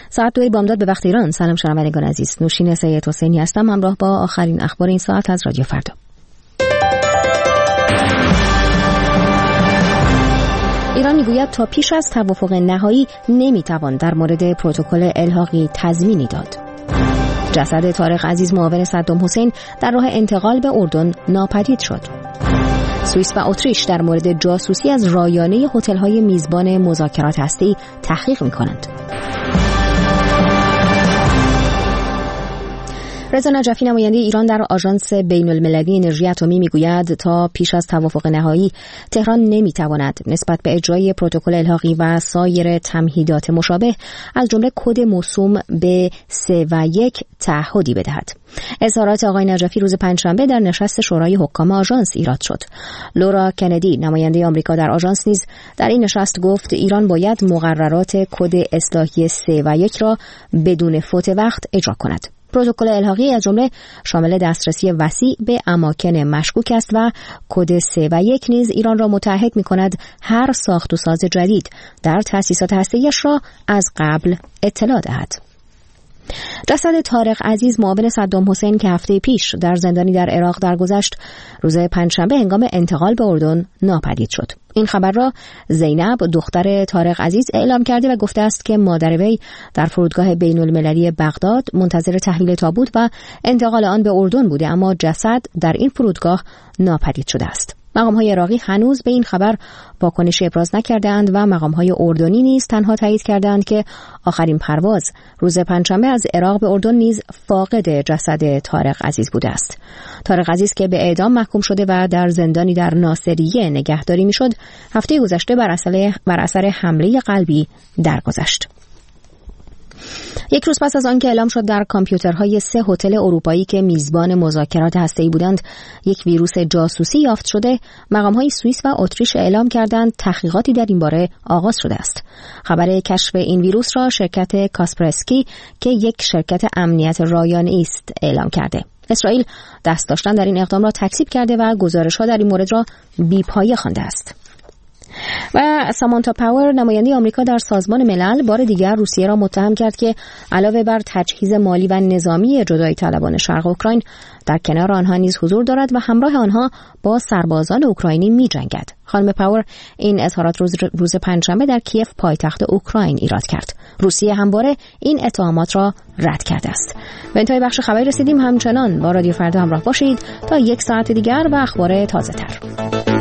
ساعت 2 بامداد به وقت ایران. سلام شنوندگان عزیز، نوشین سید حسینی هستم، همراه با آخرین اخبار این ساعت از رادیو فردا. ایران میگوید تا پیش از توافق نهایی نمیتوان در مورد پروتکل الحاقی تضمینی داد. جسد طارق عزیز معاون صدام حسین در راه انتقال به اردن ناپدید شد. سوئیس و اتریش در مورد جاسوسی از رایانه هتل‌های میزبان مذاکرات هسته‌ای تحقیق می‌کنند. رضا نجفی نماینده ایران در آژانس بین‌المللی انرژی اتمی میگوید تا پیش از توافق نهایی تهران نمیتواند نسبت به اجرای پروتکل الحاقی و سایر تمهیدات مشابه از جمله کد موسوم به 3 و 1 تعهدی بدهد. اظهارات آقای نجفی روز پنجشنبه در نشست شورای حکام آژانس ایراد شد. لورا کندی نماینده آمریکا در آژانس نیز در این نشست گفت ایران باید مقررات کد اصلاحی 3 و 1 را بدون فوت وقت اجرا کند. پروتکل الحاقی از جمله شامل دسترسی وسیع به اماکن مشکوک است و کد 3 و 1 نیز ایران را متعهد می‌کند هر ساخت و ساز جدید در تأسیسات هسته‌ایش را از قبل اطلاع دهد. جسد طارق عزیز معاون صدام حسین که هفته پیش در زندانی در عراق درگذشت روز پنجشنبه هنگام انتقال به اردن ناپدید شد. این خبر را زینب دختر طارق عزیز اعلام کرده و گفته است که مادر وی در فرودگاه بین‌المللی بغداد منتظر تحویل تابوت و انتقال آن به اردن بوده، اما جسد در این فرودگاه ناپدید شده است. مقام‌های عراقی هنوز به این خبر واکنشی ابراز نکرده‌اند و مقام‌های اردنی نیز تنها تایید کردند که آخرین پرواز روز پنجشنبه از عراق به اردن نیز فاقد جسد طارق عزیز بوده است. طارق عزیز که به اعدام محکوم شده و در زندانی در ناصریه نگهداری می‌شد، هفته گذشته بر اثر حمله قلبی درگذشت. یک روز پس از آن که اعلام شد در کامپیوترهای 3 هتل اروپایی که میزبان مذاکرات هسته‌ای بودند یک ویروس جاسوسی یافت شده، مقام‌های سوئیس و اتریش اعلام کردند تحقیقاتی در این باره آغاز شده است. خبر کشف این ویروس را شرکت کاسپرسکی که یک شرکت امنیت رایانه‌ای است اعلام کرده. اسرائیل دست داشتن در این اقدام را تکذیب کرده و گزارش‌ها در این مورد را بی‌پایه خوانده است. و سامانتا پاور نماینده آمریکا در سازمان ملل بار دیگر روسیه را متهم کرد که علاوه بر تجهیز مالی و نظامی جدایی طلبان شرق اوکراین در کنار آنها نیز حضور دارد و همراه آنها با سربازان اوکراینی می‌جنگد. خانم پاور این اظهارات روز پنجشنبه در کیف پایتخت اوکراین ایراد کرد. روسیه همواره این اتهامات را رد کرده است. به انتهای بخش خبری رسیدیم. همچنان با رادیو فردا همراه باشید تا 1 ساعت دیگر و اخبار تازه‌تر.